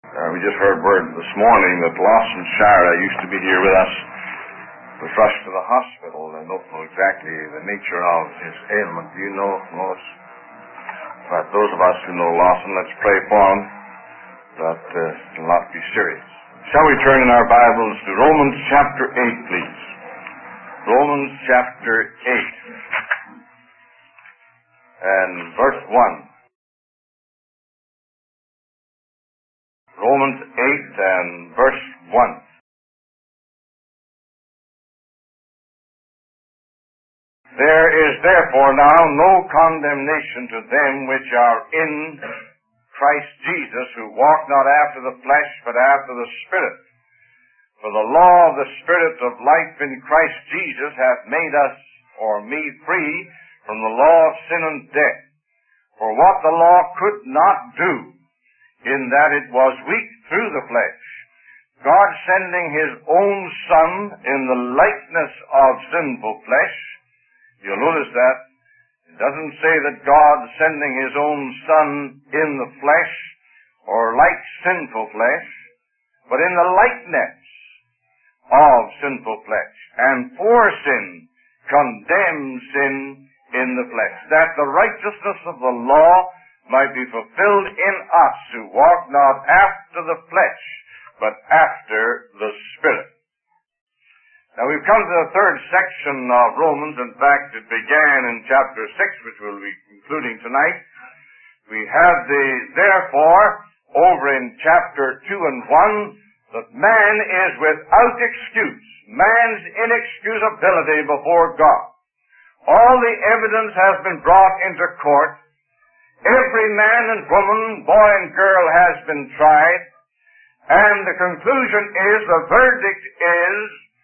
We just heard word this morning that Lawson Shara used to be here with us, was rushed to the hospital. I don't know exactly the nature of his ailment. Do you know, Lois? But those of us who know Lawson, let's pray for him that it will not be serious. Shall we turn in our Bibles to Romans chapter 8, please? Romans chapter 8 and verse 1. Romans 8 and verse 1. There is therefore now no condemnation to them which are in Christ Jesus, who walk not after the flesh, but after the Spirit. For the law of the Spirit of life in Christ Jesus hath made us, or me, free from the law of sin and death. For what the law could not do, in that it was weak through the flesh, God sending His own Son in the likeness of sinful flesh. You'll notice that it doesn't say that God sending His own Son in the flesh, or like sinful flesh, but in the likeness of sinful flesh, and for sin condemns sin in the flesh, that the righteousness of the law might be fulfilled in us who walk not after the flesh, but after the Spirit. Now we've come to the third section of Romans. In fact, it began in chapter 6, which we'll be concluding tonight. We have therefore, over in chapter 2 and 1, that man is without excuse, man's inexcusability before God. All the evidence has been brought into court. Every man and woman, boy and girl has been tried, and the conclusion is, the verdict is,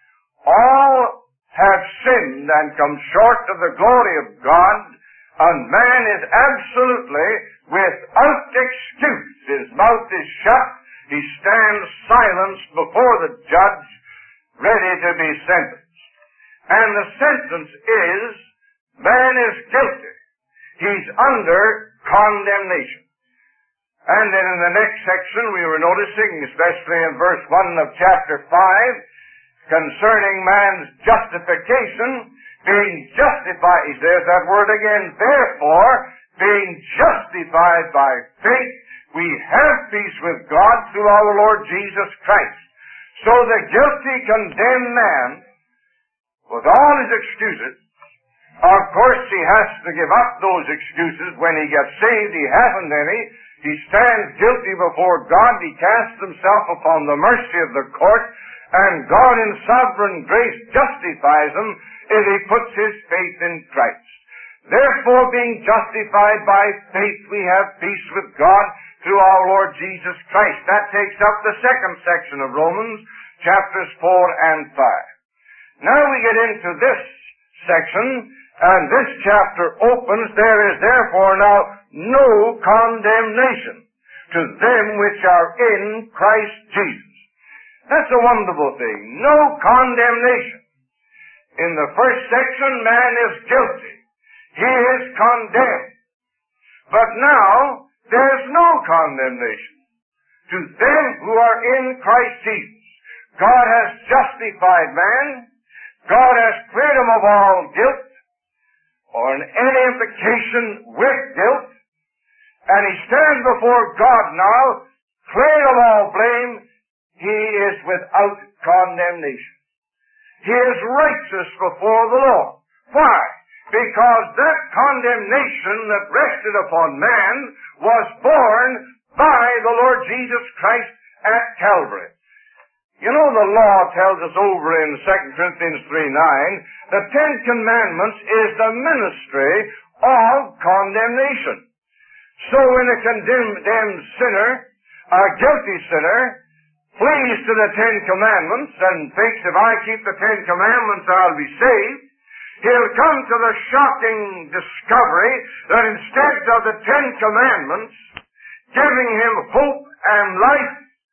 all have sinned and come short of the glory of God, and man is absolutely without excuse. His mouth is shut. He stands silenced before the judge, ready to be sentenced. And the sentence is, man is guilty. He's under condemnation. And then in the next section we were noticing, especially in verse 1 of chapter 5, concerning man's justification, being justified, he says that word again, therefore, being justified by faith, we have peace with God through our Lord Jesus Christ. So the guilty, condemned man, with all his excuses, of course he has to give up those excuses when he gets saved. He hasn't any. He stands guilty before God. He casts himself upon the mercy of the court, and God in sovereign grace justifies him if he puts his faith in Christ. Therefore, being justified by faith, we have peace with God through our Lord Jesus Christ. That takes up the second section of Romans, chapters 4 and 5. Now we get into this section, and this chapter opens, there is therefore now no condemnation to them which are in Christ Jesus. That's a wonderful thing. No condemnation. In the first section, man is guilty. He is condemned. But now, there's no condemnation to them who are in Christ Jesus. God has justified man. God has cleared him of all guilt, or in any implication with guilt, and he stands before God now, cleared of all blame. He is without condemnation. He is righteous before the Lord. Why? Because that condemnation that rested upon man was borne by the Lord Jesus Christ at Calvary. You know, the law tells us over in 2 Corinthians 3:9, the Ten Commandments is the ministry of condemnation. So when a condemned sinner, a guilty sinner, flees to the Ten Commandments and thinks, if I keep the Ten Commandments I'll be saved, he'll come to the shocking discovery that instead of the Ten Commandments giving him hope and life,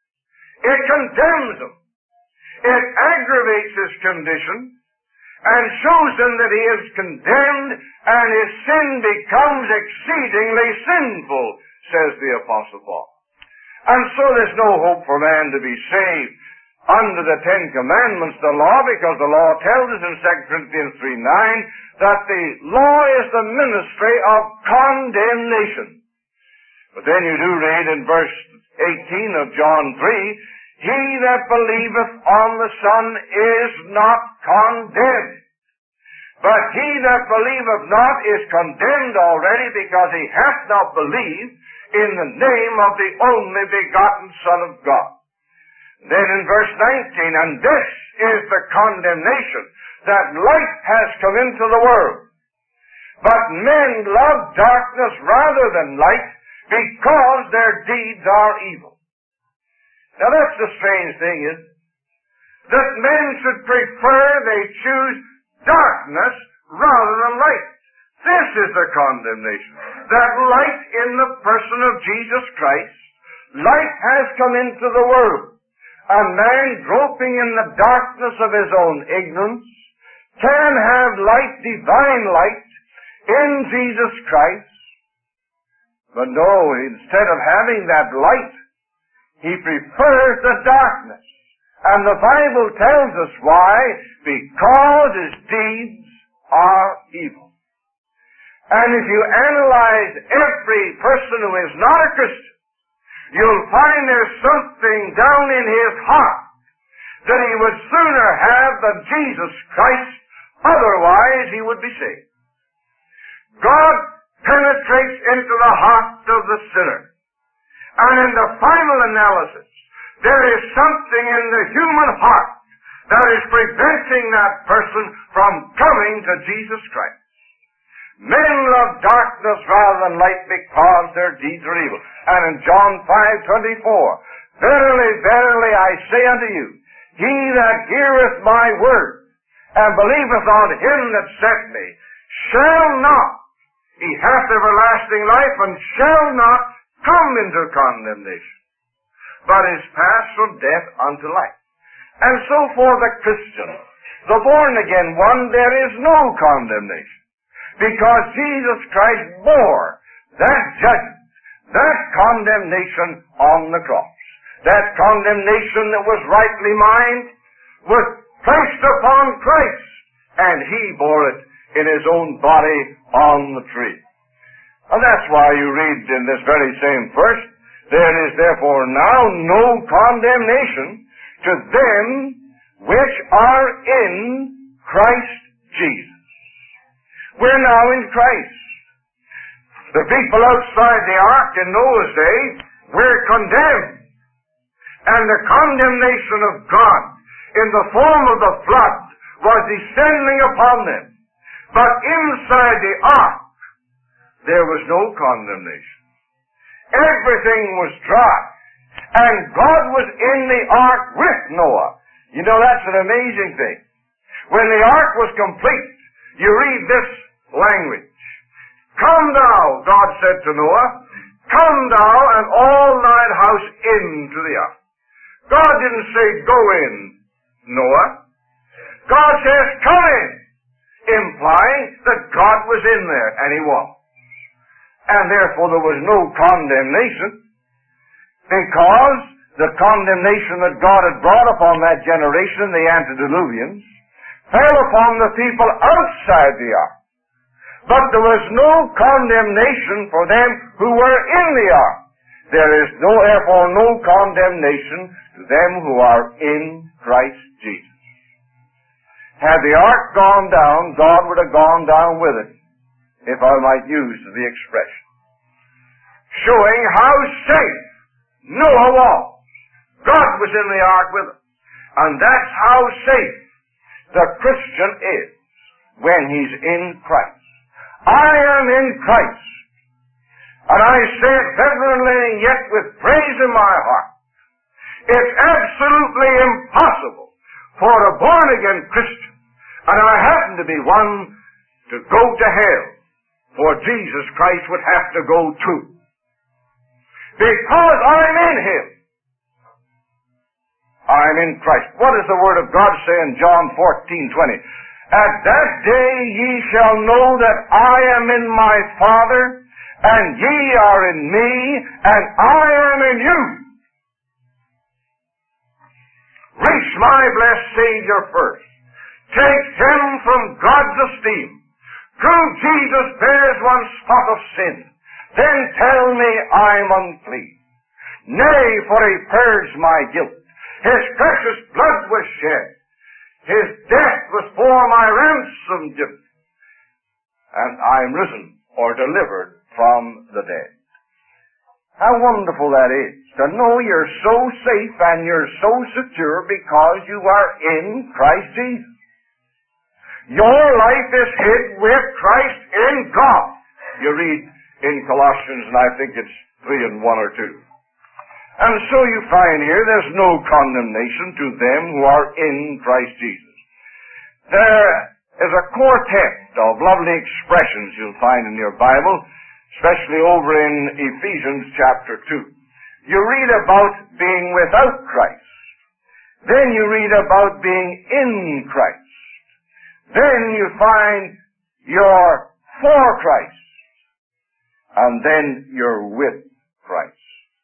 it condemns him. It aggravates his condition and shows him that he is condemned and his sin becomes exceedingly sinful, says the Apostle Paul. And so there's no hope for man to be saved under the Ten Commandments, the law, because the law tells us in 2 Corinthians 3:9 that the law is the ministry of condemnation. But then you do read in verse 18 of John 3, he that believeth on the Son is not condemned. But he that believeth not is condemned already, because he hath not believed in the name of the only begotten Son of God. Then in verse 19, and this is the condemnation, that light has come into the world. But men love darkness rather than light, because their deeds are evil. Now that's the strange thing, is that men should prefer, they choose darkness rather than light. This is the condemnation. That light in the person of Jesus Christ, light has come into the world. A man groping in the darkness of his own ignorance can have light, divine light, in Jesus Christ. But no, instead of having that light, he prefers the darkness. And the Bible tells us why. Because his deeds are evil. And if you analyze every person who is not a Christian, you'll find there's something down in his heart that he would sooner have than Jesus Christ, otherwise he would be saved. God penetrates into the heart of the sinner. And in the final analysis, there is something in the human heart that is preventing that person from coming to Jesus Christ. Men love darkness rather than light, because their deeds are evil. And in John 5:24, verily, verily, I say unto you, he that heareth my word, and believeth on him that sent me, shall not, he hath everlasting life, and shall not come into condemnation, but is passed from death unto life. And so for the Christian, the born-again one, there is no condemnation, because Jesus Christ bore that judgment, that condemnation on the cross. That condemnation that was rightly mine was placed upon Christ, and he bore it in his own body on the tree. And that's why you read in this very same verse, there is therefore now no condemnation to them which are in Christ Jesus. We're now in Christ. The people outside the ark in Noah's day were condemned. And the condemnation of God in the form of the flood was descending upon them. But inside the ark, there was no condemnation. Everything was dry. And God was in the ark with Noah. You know, that's an amazing thing. When the ark was complete, you read this language. Come thou, God said to Noah, come thou and all thine house into the ark. God didn't say, go in, Noah. God says, come in, implying that God was in there, and he was. And therefore there was no condemnation, because the condemnation that God had brought upon that generation, the antediluvians, fell upon the people outside the ark. But there was no condemnation for them who were in the ark. There is therefore no condemnation to them who are in Christ Jesus. Had the ark gone down, God would have gone down with it, if I might use the expression. Showing how safe Noah was. God was in the ark with him. And that's how safe the Christian is when he's in Christ. I am in Christ. And I say it vehemently, yet with praise in my heart. It's absolutely impossible for a born-again Christian, and I happen to be one, to go to hell, for Jesus Christ would have to go too. Because I'm in Him. I'm in Christ. What does the Word of God say in John 14:20? At that day ye shall know that I am in my Father, and ye are in me, and I am in you. Reach my blessed Savior first. Take Him from God's esteem. Prove Jesus bears one spot of sin. Then tell me I'm unclean. Nay, for He purged my guilt. His precious blood was shed. His death was for my ransom gift. And I'm risen or delivered from the dead. How wonderful that is, to know you're so safe and you're so secure because you are in Christ Jesus. Your life is hid with Christ in God. You read in Colossians, and I think it's 3 and 1 or 2. And so you find here there's no condemnation to them who are in Christ Jesus. There is a quartet of lovely expressions you'll find in your Bible, especially over in Ephesians chapter 2. You read about being without Christ. Then you read about being in Christ. Then you find you're for Christ. And then you're with Christ.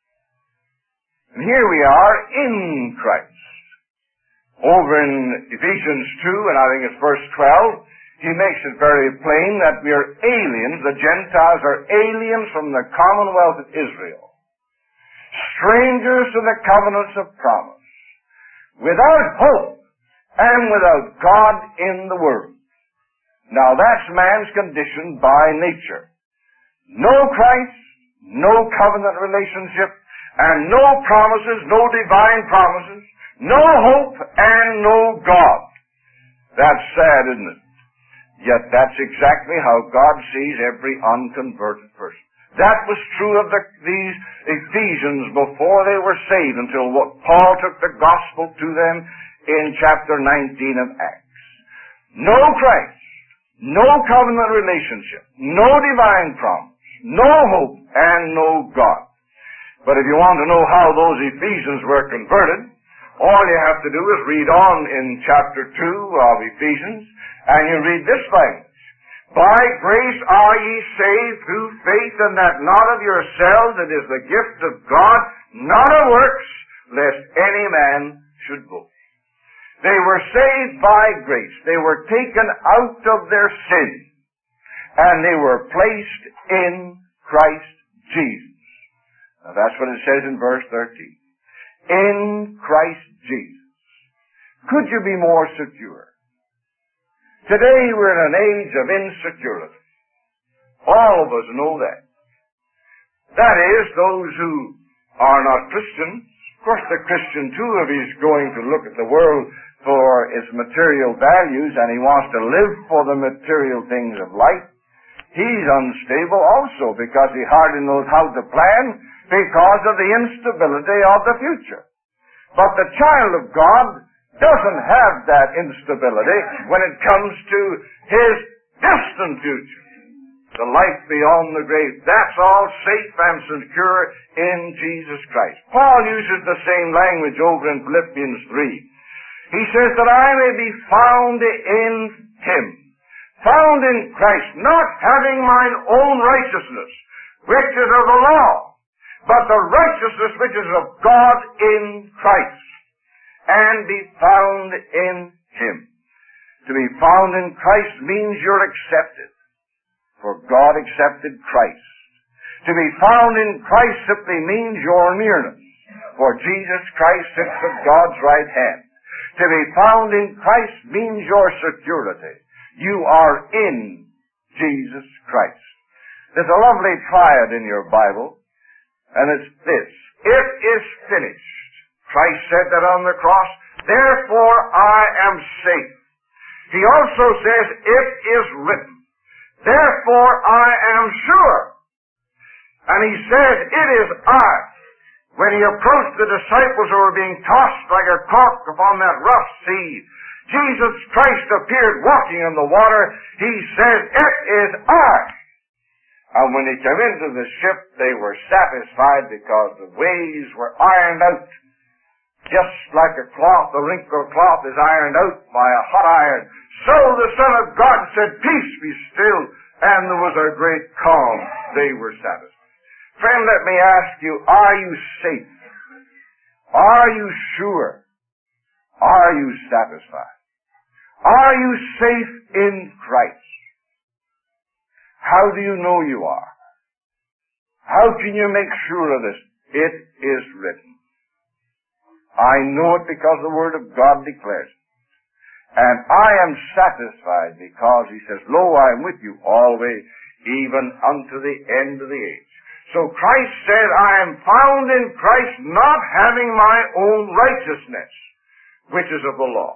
And here we are in Christ. Over in Ephesians 2, and I think it's verse 12, he makes it very plain that we are aliens. The Gentiles are aliens from the commonwealth of Israel. Strangers to the covenants of promise. Without hope and without God in the world. Now that's man's condition by nature. No Christ, no covenant relationship, and no promises, no divine promises, no hope, and no God. That's sad, isn't it? Yet that's exactly how God sees every unconverted person. That was true of these Ephesians before they were saved, until Paul took the gospel to them in chapter 19 of Acts. No Christ, no covenant relationship, no divine promise, no hope, and no God. But if you want to know how those Ephesians were converted, all you have to do is read on in chapter 2 of Ephesians, and you read this language. By grace are ye saved through faith, and that not of yourselves, it is the gift of God, not of works, lest any man should boast. They were saved by grace. They were taken out of their sin, and they were placed in Christ Jesus. Now that's what it says in verse 13. In Christ Jesus. Could you be more secure? Today we're in an age of insecurity. All of us know that. That is, those who are not Christians. Of course, the Christian too, if he's going to look at the world for its material values and he wants to live for the material things of life, he's unstable also because he hardly knows how to plan because of the instability of the future. But the child of God doesn't have that instability when it comes to his distant future. The life beyond the grave. That's all safe and secure in Jesus Christ. Paul uses the same language over in Philippians 3. He says that I may be found in Him. Found in Christ, not having mine own righteousness, which is of the law, but the righteousness which is of God in Christ. And be found in Him. To be found in Christ means you're accepted. For God accepted Christ. To be found in Christ simply means your nearness. For Jesus Christ sits at God's right hand. To be found in Christ means your security. You are in Jesus Christ. There's a lovely triad in your Bible, and it's this. It is finished. Christ said that on the cross, therefore I am safe. He also says, it is written, therefore I am sure. And he says, it is I. When he approached the disciples who were being tossed like a cork upon that rough sea, Jesus Christ appeared walking on the water. He said, it is I. And when he came into the ship, they were satisfied because the waves were ironed out. Just like a cloth, a wrinkled cloth is ironed out by a hot iron. So the Son of God said, peace be still. And there was a great calm. They were satisfied. Friend, let me ask you, are you safe? Are you sure? Are you satisfied? Are you safe in Christ? How do you know you are? How can you make sure of this? It is written. I know it because the Word of God declares it. And I am satisfied because He says, Lo, I am with you always, even unto the end of the age. So Christ said, I am found in Christ, not having my own righteousness, which is of the law.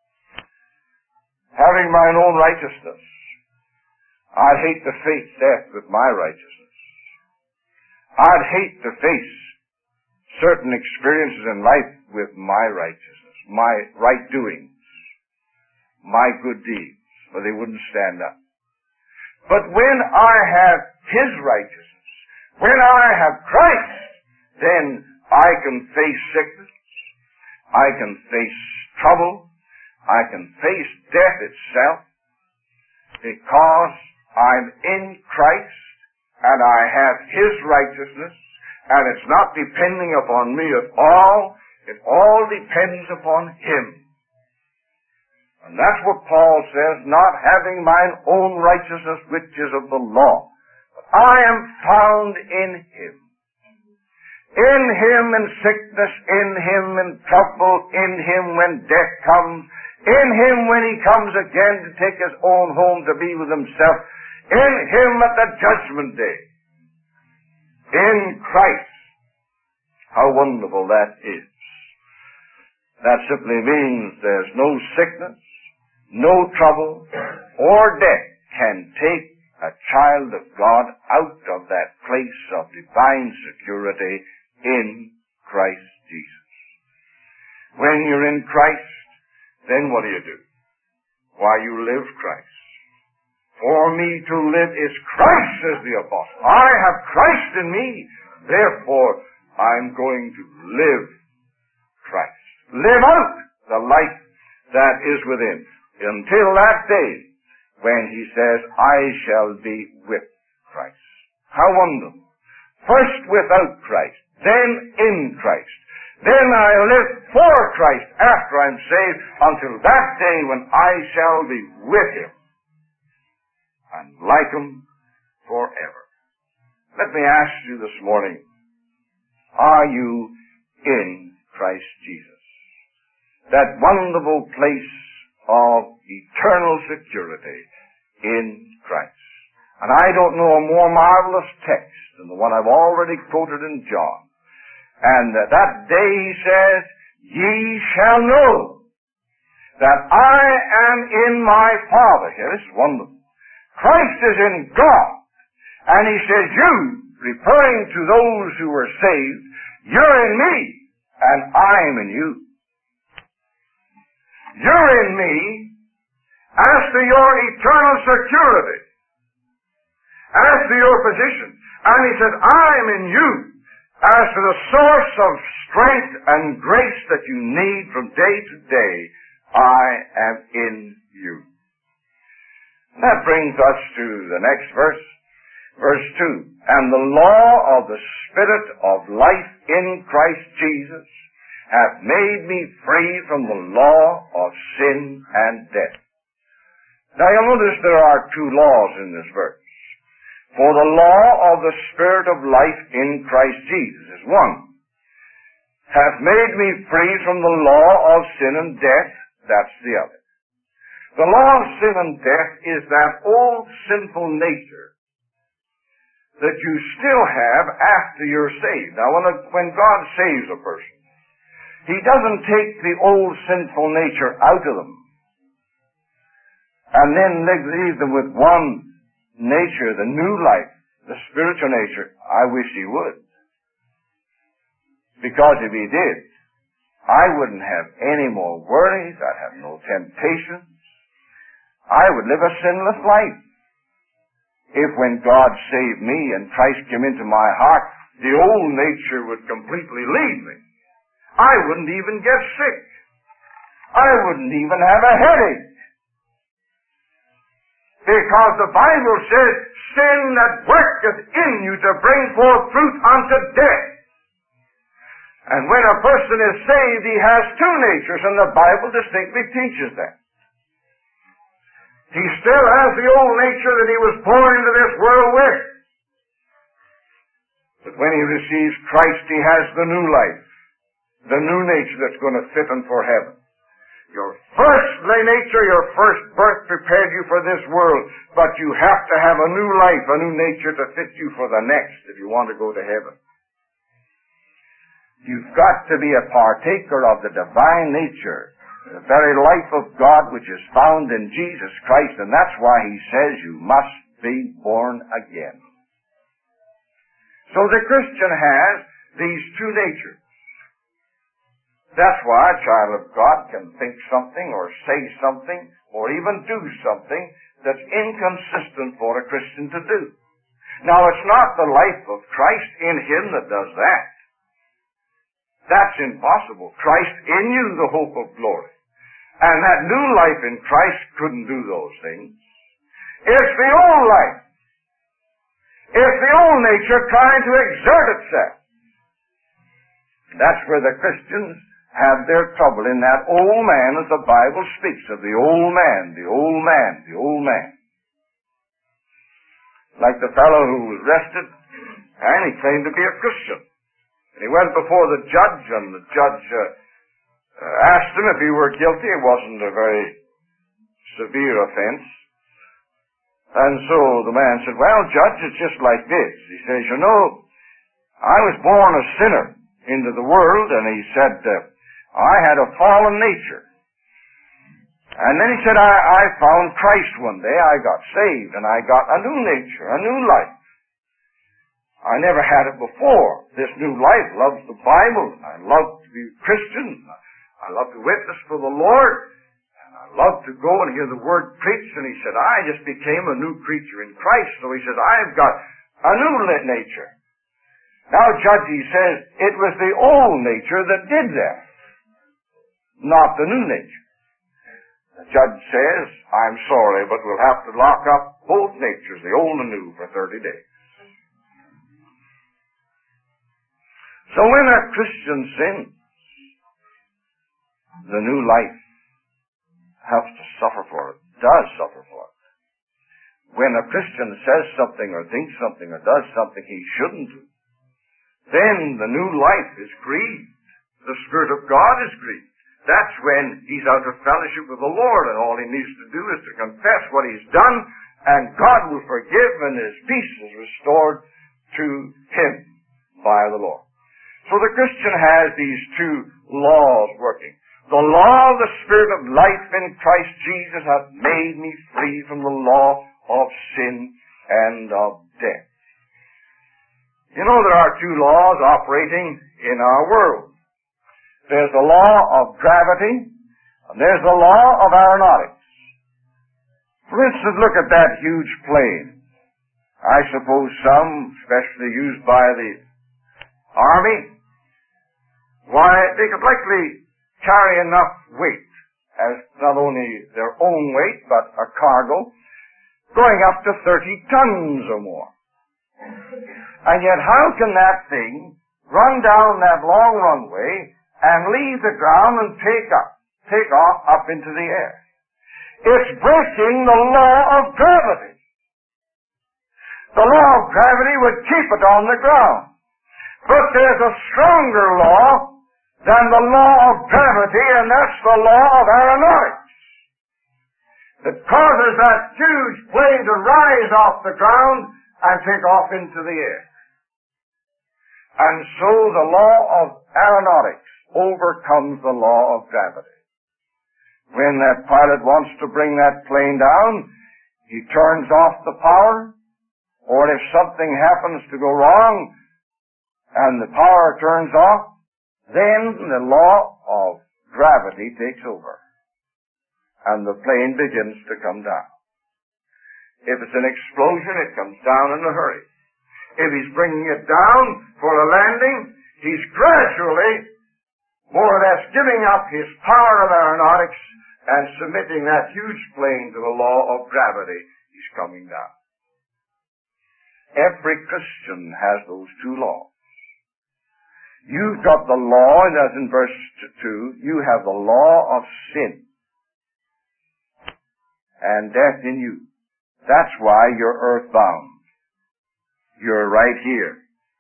Having mine own righteousness. I'd hate to face death with my righteousness. I'd hate to face certain experiences in life with my righteousness, my right doings, my good deeds, for they wouldn't stand up. But when I have His righteousness, when I have Christ, then I can face sickness, I can face trouble, I can face death itself, because I'm in Christ, and I have His righteousness, and it's not depending upon me at all. It all depends upon Him. And that's what Paul says, not having mine own righteousness which is of the law. But I am found in Him. In Him in sickness, in Him in trouble, in Him when death comes, in Him when He comes again to take His own home to be with Himself, in Him at the judgment day. In Christ. How wonderful that is. That simply means there's no sickness, no trouble, or death can take a child of God out of that place of divine security in Christ Jesus. When you're in Christ, then what do? Why, you live Christ. For me to live is Christ, says the apostle. I have Christ in me, therefore I'm going to live Christ. Live out the life that is within. Until that day when He says, I shall be with Christ. How wonderful. First without Christ, then in Christ. Then I live for Christ after I'm saved until that day when I shall be with Him and like Him forever. Let me ask you this morning, are you in Christ Jesus? That wonderful place of eternal security in Christ. And I don't know a more marvelous text than the one I've already quoted in John. And that day He says, ye shall know that I am in my Father. Here, this is wonderful. Christ is in God. And He says, you, referring to those who were saved, you're in me, and I'm in you. You're in me as to your eternal security, as to your position. And He says, I'm in you as to the source of strength and grace that you need from day to day. I am in you. That brings us to the next verse, verse 2. And the law of the Spirit of life in Christ Jesus hath made me free from the law of sin and death. Now you'll notice there are two laws in this verse. For the law of the Spirit of life in Christ Jesus is one. Hath made me free from the law of sin and death, that's the other. The law of sin and death is that old sinful nature that you still have after you're saved. Now when God saves a person, He doesn't take the old sinful nature out of them and then leave them with one nature, the new life, the spiritual nature. I wish He would. Because if He did, I wouldn't have any more worries, I'd have no temptations, I would live a sinless life. If when God saved me and Christ came into my heart, the old nature would completely leave me. I wouldn't even get sick. I wouldn't even have a headache. Because the Bible says, sin that worketh in you to bring forth fruit unto death. And when a person is saved, he has two natures, and the Bible distinctly teaches that. He still has the old nature that he was born into this world with. But when he receives Christ, he has the new life, the new nature that's going to fit him for heaven. Your first nature, your first birth prepared you for this world, but you have to have a new life, a new nature to fit you for the next if you want to go to heaven. You've got to be a partaker of the divine nature, the very life of God which is found in Jesus Christ, and that's why he says you must be born again. So the Christian has these two natures. That's why a child of God can think something or say something or even do something that's inconsistent for a Christian to do. Now, it's not the life of Christ in him that does that. That's impossible. Christ in you, the hope of glory. And that new life in Christ couldn't do those things. It's the old life. It's the old nature trying to exert itself. That's where the Christians have their trouble in that old man, as the Bible speaks of the old man, the old man, the old man. Like the fellow who was arrested, and he claimed to be a Christian. And he went before the judge, and the judge asked him if he were guilty. It wasn't a very severe offense. And so the man said, well, judge, it's just like this. He says, you know, I was born a sinner into the world, and he said, I had a fallen nature. And then he said, I found Christ one day. I got saved, and I got a new nature, a new life. I never had it before. This new life loves the Bible. I love to be Christian. I love to witness for the Lord. And I love to go and hear the Word preached. And he said, I just became a new creature in Christ. So he said, I've got a new nature. Now, Judge, he says, it was the old nature that did that, not the new nature. The judge says, I'm sorry, but we'll have to lock up both natures, the old and new, for 30 days. So when a Christian sins, the new life has to suffer for it, does suffer for it. When a Christian says something or thinks something or does something he shouldn't do, then the new life is grieved. The Spirit of God is grieved. That's when he's out of fellowship with the Lord, and all he needs to do is to confess what he's done, and God will forgive, and his peace is restored to him by the Lord. So the Christian has these two laws working. The law of the Spirit of life in Christ Jesus hath made me free from the law of sin and of death. You know, there are two laws operating in our world. There's the law of gravity, and there's the law of aeronautics. For instance, look at that huge plane. I suppose some, especially used by the Army, why, they could likely carry enough weight as not only their own weight, but a cargo, going up to 30 tons or more. And yet how can that thing run down that long runway and leave the ground and take off up into the air? It's breaking the law of gravity. The law of gravity would keep it on the ground. But there's a stronger law than the law of gravity, and that's the law of aeronautics. That causes that huge plane to rise off the ground and take off into the air. And so the law of aeronautics overcomes the law of gravity. When that pilot wants to bring that plane down, he turns off the power, or if something happens to go wrong and the power turns off, then the law of gravity takes over, and the plane begins to come down. If it's an explosion, it comes down in a hurry. If he's bringing it down for a landing, he's gradually, more or less, giving up his power of aeronautics and submitting that huge plane to the law of gravity. He's coming down. Every Christian has those two laws. You've got the law, and as in verse 2, you have the law of sin and death in you. That's why you're earthbound. You're right here.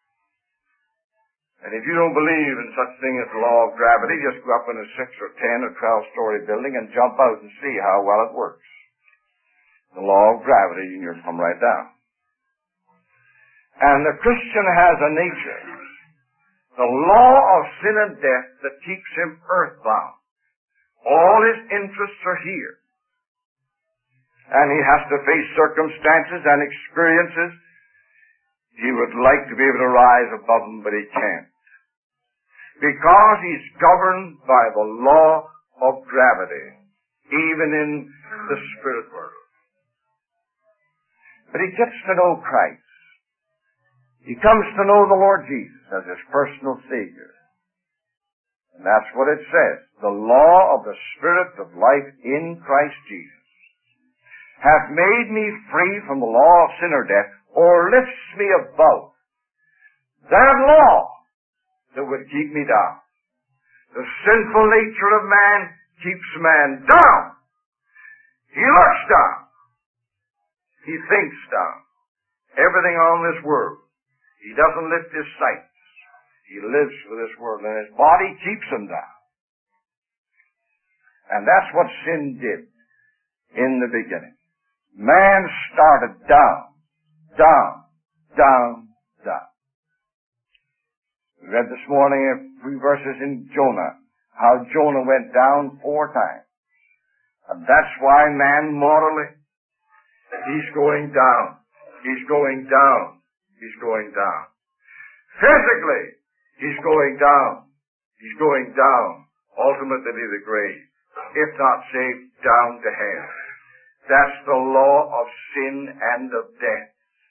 And if you don't believe in such thing as the law of gravity, just go up in a 6 or 10 or 12-story building and jump out and see how well it works. The law of gravity, and you'll come right down. And the Christian has a nature, the law of sin and death, that keeps him earthbound. All his interests are here. And he has to face circumstances and experiences. He would like to be able to rise above them, but he can't. Because he's governed by the law of gravity, even in the spirit world. But he gets to know Christ. He comes to know the Lord Jesus as his personal Savior. And that's what it says. The law of the Spirit of life in Christ Jesus hath made me free from the law of sin or death, or lifts me above that law that would keep me down. The sinful nature of man keeps man down. He looks down. He thinks down. Everything on this world. He doesn't lift his sights. He lives for this world, and his body keeps him down. And that's what sin did in the beginning. Man started down, down, down, down. We read this morning a few verses in Jonah, how Jonah went down 4 times. And that's why man morally, he's going down, he's going down, he's going down. Physically, he's going down, he's going down, ultimately to the grave, if not saved, down to hell. That's the law of sin and of death.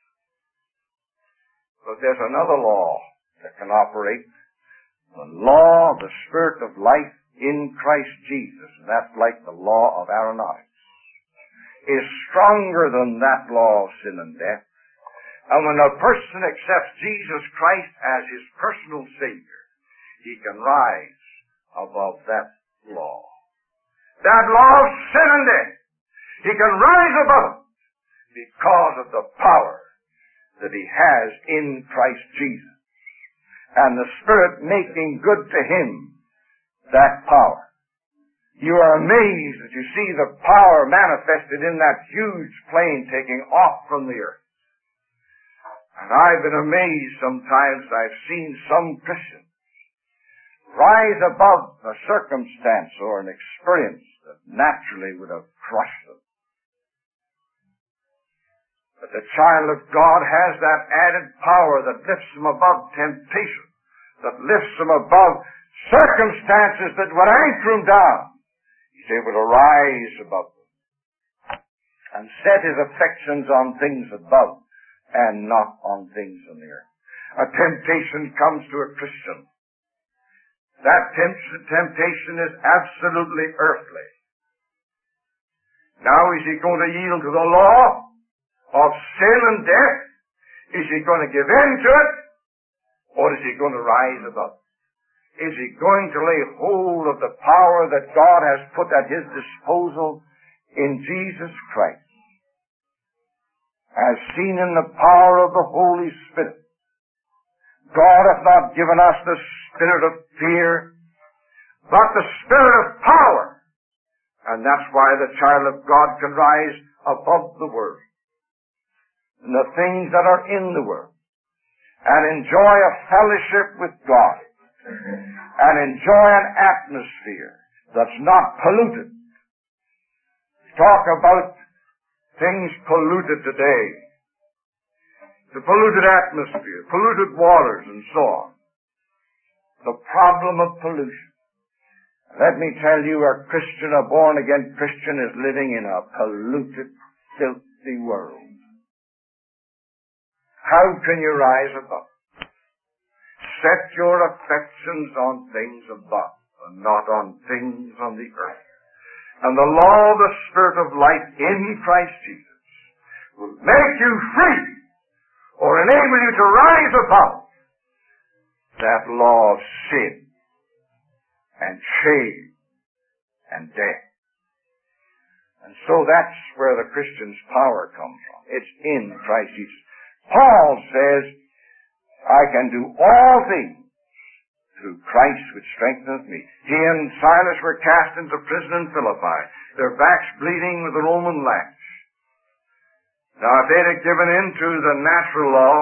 But there's another law that can operate. The law of the Spirit of life in Christ Jesus. And that's like the law of aeronautics. Is stronger than that law of sin and death. And when a person accepts Jesus Christ as his personal Savior, he can rise above that law. That law of sin and death. He can rise above it because of the power that he has in Christ Jesus. And the Spirit making good to him that power. You are amazed that you see the power manifested in that huge plane taking off from the earth. And I've been amazed sometimes. I've seen some Christians rise above a circumstance or an experience that naturally would have crushed them. But the child of God has that added power that lifts him above temptation, that lifts him above circumstances that would anchor him down. He's able to rise above them and set his affections on things above and not on things on the earth. A temptation comes to a Christian. That temptation is absolutely earthly. Now is he going to yield to the law of sin and death? Is he going to give in to it? Or is he going to rise above it? Is he going to lay hold of the power that God has put at his disposal in Jesus Christ? As seen in the power of the Holy Spirit. God hath not given us the spirit of fear, but the spirit of power. And that's why the child of God can rise above the world and the things that are in the world, and enjoy a fellowship with God, and enjoy an atmosphere that's not polluted. Talk about things polluted today. The polluted atmosphere, polluted waters, and so on. The problem of pollution. Let me tell you, a Christian, a born-again Christian, is living in a polluted, filthy world. How can you rise above? Set your affections on things above, and not on things on the earth. And the law of the Spirit of life in Christ Jesus will make you free, or enable you to rise above that law of sin and shame and death. And so that's where the Christian's power comes from. It's in Christ Jesus. Paul says, I can do all things through Christ which strengtheneth me. He and Silas were cast into prison in Philippi, their backs bleeding with the Roman lash. Now, if they'd have given in to the natural law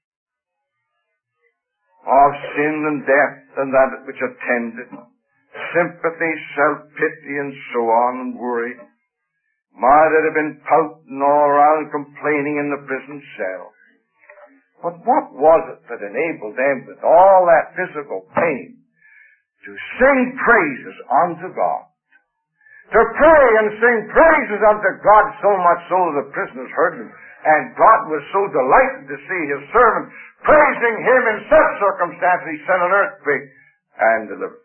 of sin and death and that which attended, sympathy, self-pity, and so on, and worry, might have been pouting all around, complaining in the prison cell. But what was it that enabled them, with all that physical pain, to sing praises unto God? To pray and sing praises unto God, so much so the prisoners heard him, and God was so delighted to see his servant praising him in such circumstances, he sent an earthquake and delivered.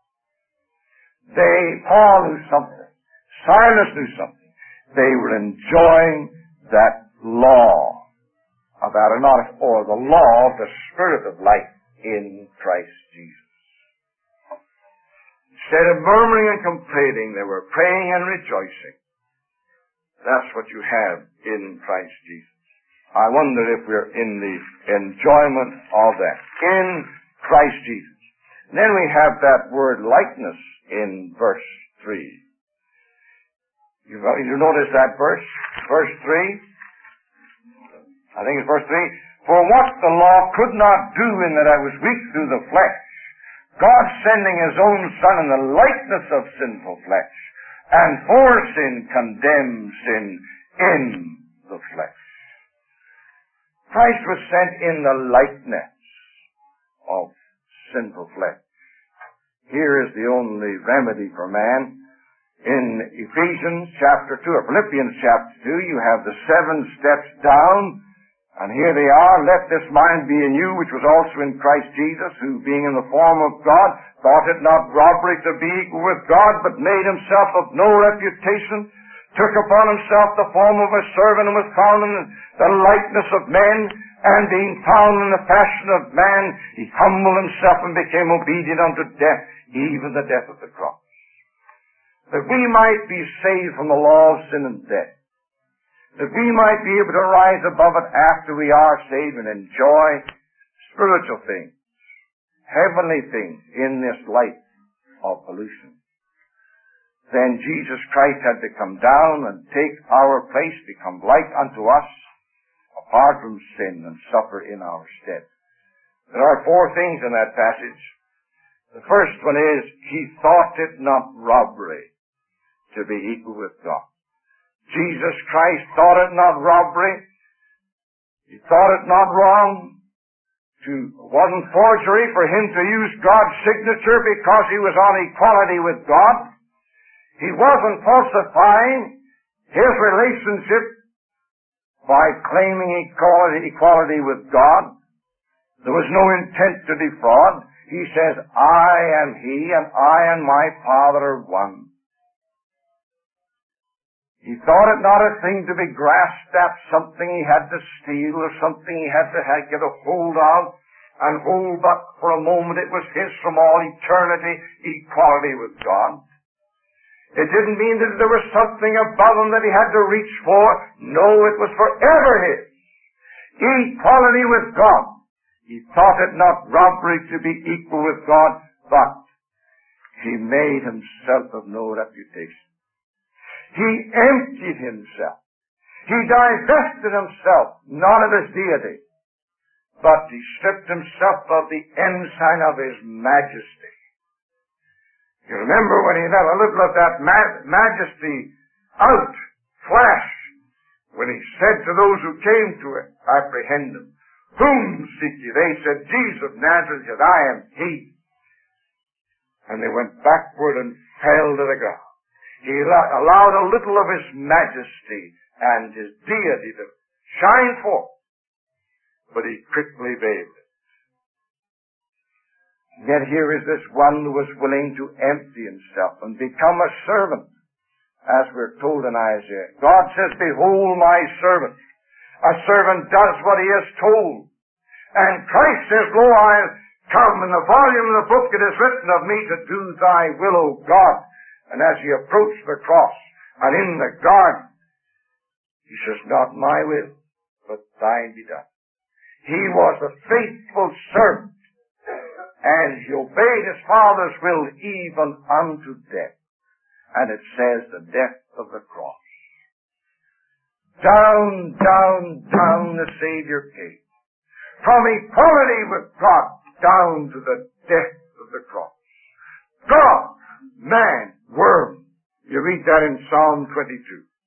Paul knew something. Silas knew something. They were enjoying that law of aeronautic, or the law of the Spirit of life in Christ Jesus. Instead of murmuring and complaining, they were praying and rejoicing. That's what you have in Christ Jesus. I wonder if we're in the enjoyment of that. In Christ Jesus. And then we have that word likeness in verse 3. You notice that verse? Verse 3. I think it's verse 3. For what the law could not do in that I was weak through the flesh, God sending his own Son in the likeness of sinful flesh, and for sin condemned sin in the flesh. Christ was sent in the likeness of sinful flesh. Here is the only remedy for man. In Ephesians chapter 2, or Philippians chapter 2, you have the 7 steps down, and here they are. Let this mind be in you, which was also in Christ Jesus, who being in the form of God, thought it not robbery to be equal with God, but made himself of no reputation, took upon himself the form of a servant, and was found in the likeness of men, and being found in the fashion of man, he humbled himself and became obedient unto death, even the death of the cross. That we might be saved from the law of sin and death. That we might be able to rise above it after we are saved and enjoy spiritual things, heavenly things in this life of pollution. Then Jesus Christ had to come down and take our place, become like unto us, apart from sin, and suffer in our stead. There are 4 things in that passage. The first one is, he thought it not robbery to be equal with God. Jesus Christ thought it not robbery. He thought it not wrong. It wasn't forgery for him to use God's signature because he was on equality with God. He wasn't falsifying his relationship by claiming equality with God. There was no intent to defraud. He says, I am he, and I and my Father are one. He thought it not a thing to be grasped at, something he had to steal, or something he had to get a hold of, and hold but for a moment. It was his from all eternity, equality with God. It didn't mean that there was something above him that he had to reach for. No, it was forever his. Equality with God. He thought it not robbery to be equal with God, but he made himself of no reputation. He emptied himself. He divested himself, not of his deity, but he stripped himself of the ensign of his majesty. You remember when he let a little of that majesty out, flash, when he said to those who came to apprehend him, whom seek ye? They said, Jesus of Nazareth. He said, I am he. And they went backward and fell to the ground. He allowed a little of his majesty and his deity to shine forth, but he quickly veiled it. Yet here is this one who was willing to empty himself and become a servant, as we're told in Isaiah. God says, behold my servant. A servant does what he is told. And Christ says, lo, I am Come, in the volume of the book it is written of me to do thy will, O God. And as he approached the cross and in the garden, he says, not my will, but thine be done. He was a faithful servant, and he obeyed his Father's will even unto death. And it says the death of the cross. Down, down, down the Savior came. From equality with God, down to the death of the cross. God, man, worm. You read that in Psalm 22.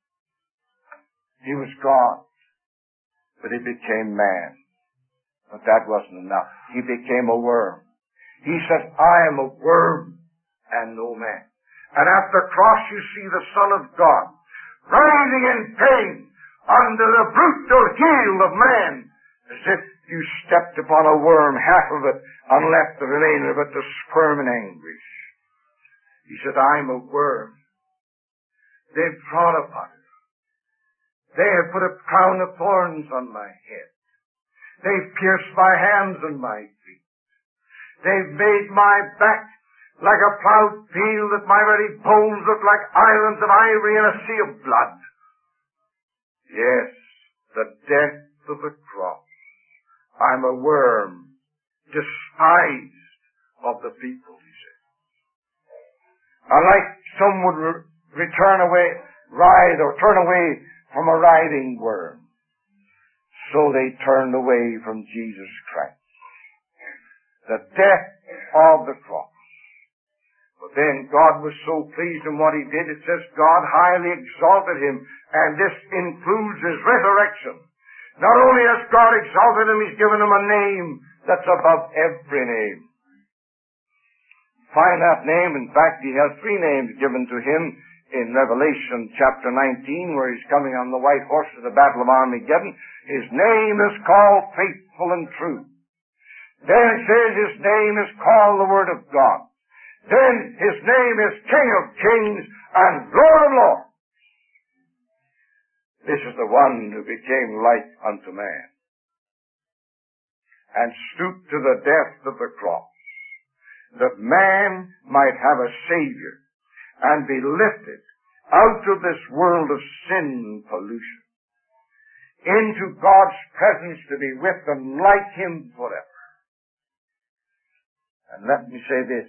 He was God, but he became man. But that wasn't enough. He became a worm. He said, I am a worm and no man. And at the cross you see the Son of God writhing in pain under the brutal heel of man, as if you stepped upon a worm, half of it, and left the remainder of it to squirm in anguish. He said, I'm a worm. They've trod upon it. They have put a crown of thorns on my head. They've pierced my hands and my feet. They've made my back like a plowed field, that my very bones look like islands of ivory in a sea of blood. Yes, the death of the cross. I'm a worm, despised of the people, he said. Unlike some would turn away from a riding worm, so they turned away from Jesus Christ. The death of the cross. But then God was so pleased in what he did, it says God highly exalted him, and this includes his resurrection. Not only has God exalted him, he's given him a name that's above every name. Find that name. In fact, he has 3 names given to him in Revelation chapter 19, where he's coming on the white horse to the battle of Armageddon. His name is called Faithful and True. Then it says his name is called the Word of God. Then his name is King of Kings and Lord of Lords. This is the one who became like unto man and stooped to the death of the cross, that man might have a Savior and be lifted out of this world of sin and pollution into God's presence to be with and like him forever. And let me say this.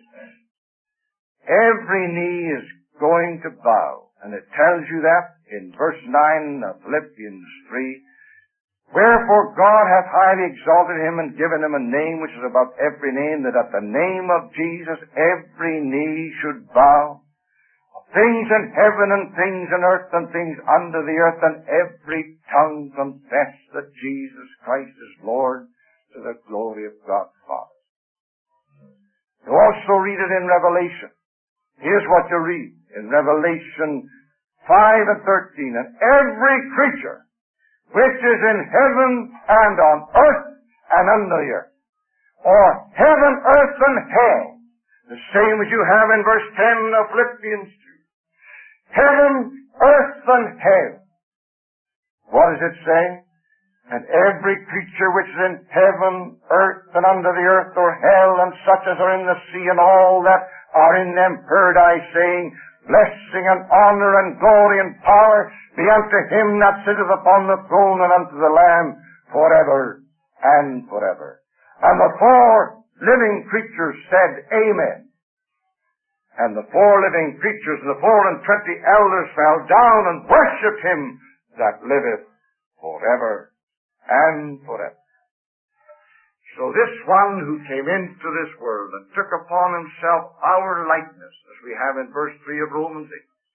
Every knee is going to bow. And it tells you that in verse 9 of Philippians 3. Wherefore God hath highly exalted him and given him a name which is above every name, that at the name of Jesus every knee should bow. Of things in heaven and things in earth and things under the earth, and every tongue confess that Jesus Christ is Lord, to the glory of God the Father. You also read it in Revelation. Here's what you read in Revelation 5 and 13. And every creature which is in heaven and on earth and under the earth, or heaven, earth, and hell, the same as you have in verse 10 of Philippians 2. Heaven, earth, and hell. What does it say? And every creature which is in heaven, earth, and under the earth, or hell, and such as are in the sea, and all that are in them, heard I saying, blessing and honor and glory and power be unto him that sitteth upon the throne and unto the Lamb forever and forever. And the 4 living creatures said, Amen. And the 4 living creatures and the 24 elders fell down and worshipped him that liveth forever and forever. So this one who came into this world and took upon himself our likeness, as we have in verse 3 of Romans 8,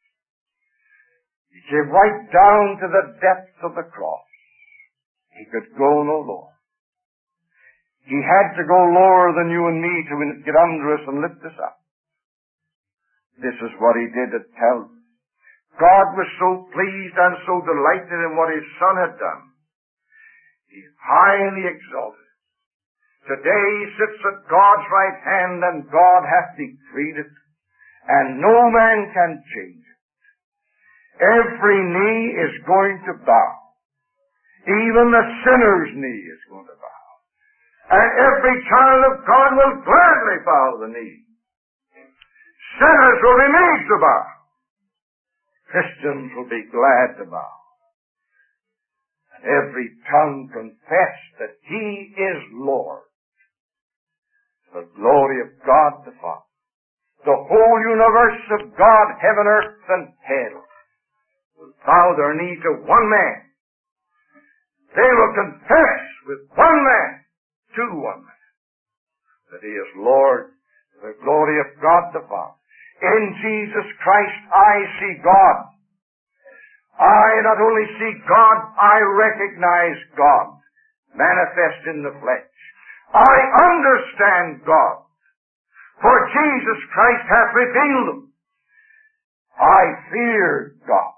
he came right down to the depths of the cross. He could go no lower. He had to go lower than you and me to get under us and lift us up. This is what he did at Calvary. God was so pleased and so delighted in what his Son had done. He highly exalted. Today he sits at God's right hand, and God hath decreed it, and no man can change it. Every knee is going to bow. Even the sinner's knee is going to bow. And every child of God will gladly bow the knee. Sinners will be made to bow. Christians will be glad to bow. And every tongue confess that He is Lord. The glory of God the Father. The whole universe of God, heaven, earth, and hell, will bow their knee to one man. They will confess with one man, to one man, that He is Lord, to the glory of God the Father. In Jesus Christ I see God. I not only see God, I recognize God, manifest in the flesh. I understand God, for Jesus Christ hath revealed Him. I fear God.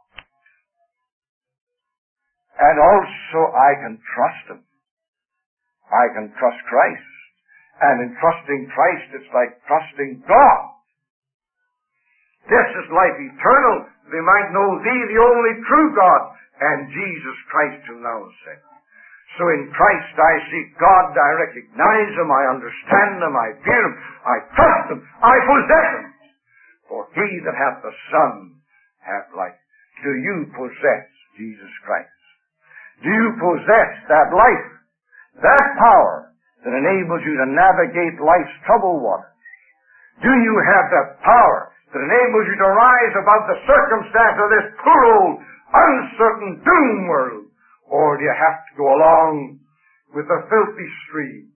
And also I can trust Him. I can trust Christ. And in trusting Christ, it's like trusting God. This is life eternal. They might know Thee, the only true God, and Jesus Christ who now is sent. So in Christ I see God, I recognize Him, I understand Him, I fear Him, I trust Him, I possess Him. For He that hath the Son hath life. Do you possess Jesus Christ? Do you possess that life, that power that enables you to navigate life's troubled waters? Do you have that power that enables you to rise above the circumstance of this poor old, uncertain doom world? Or do you have to go along with the filthy stream,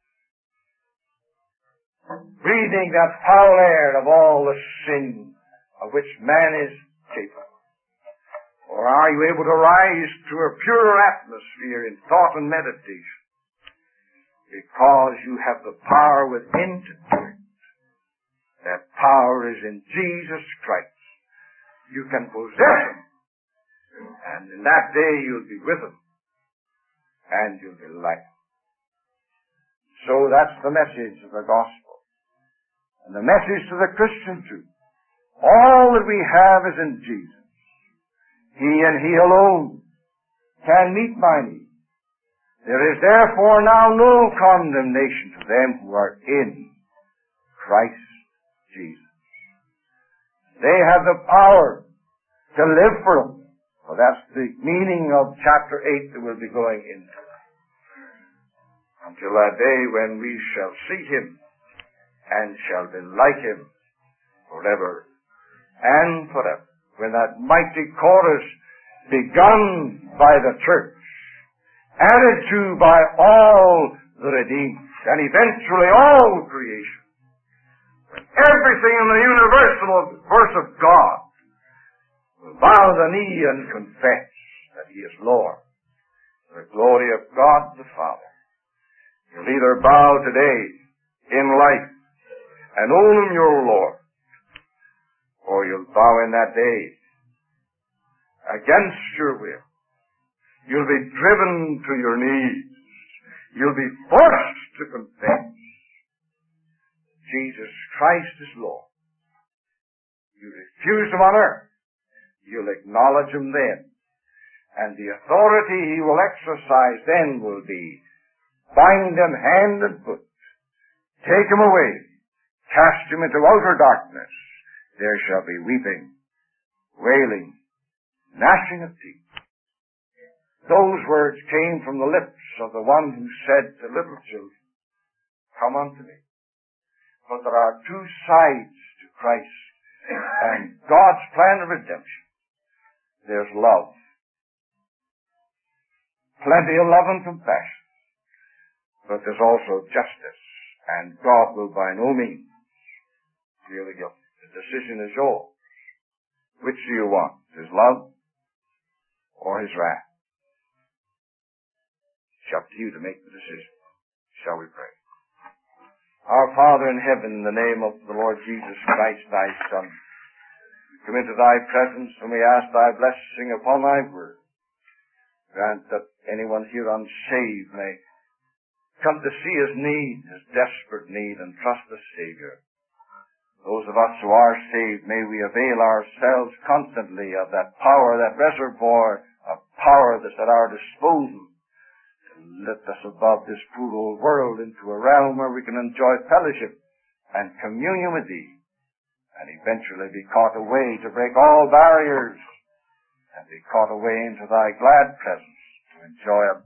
breathing that foul air of all the sin of which man is capable? Or are you able to rise to a purer atmosphere in thought and meditation? Because you have the power within to do it. That power is in Jesus Christ. You can possess Him. And in that day you'll be with Him. And you'll be like Him. So that's the message of the gospel. And the message to the Christian too. All that we have is in Jesus. He and He alone can meet my need. There is therefore now no condemnation to them who are in Christ Jesus. They have the power to live for Him. Well, that's the meaning of chapter 8 that we'll be going into. Until that day when we shall see Him and shall be like Him forever and forever. When that mighty chorus begun by the church, added to by all the redeemed, and eventually all creation, when everything in the universe of God will bow the knee and confess that He is Lord, the glory of God the Father. You'll either bow today in life and own Him your Lord, or you'll bow in that day against your will. You'll be driven to your knees. You'll be forced to confess Jesus Christ is Lord. You refuse Him on earth. You'll acknowledge Him then. And the authority He will exercise then will be bind Him hand and foot, take Him away, cast Him into outer darkness. There shall be weeping, wailing, gnashing of teeth. Those words came from the lips of the one who said to little children, "Come unto me." But there are two sides to Christ and God's plan of redemption. There's love. Plenty of love and compassion. But there's also justice. And God will by no means deal the guilty. The decision is yours. Which do you want? His love or His wrath? It's up to you to make the decision. Shall we pray? Our Father in heaven, in the name of the Lord Jesus Christ, Thy Son, we come into Thy presence and we ask Thy blessing upon Thy word. Grant that anyone here unsaved may come to see his need, his desperate need, and trust the Savior. Those of us who are saved, may we avail ourselves constantly of that power, that reservoir of power that's at our disposal, to lift us above this brutal world into a realm where we can enjoy fellowship and communion with Thee, and eventually be caught away to break all barriers and be caught away into Thy glad presence to enjoy a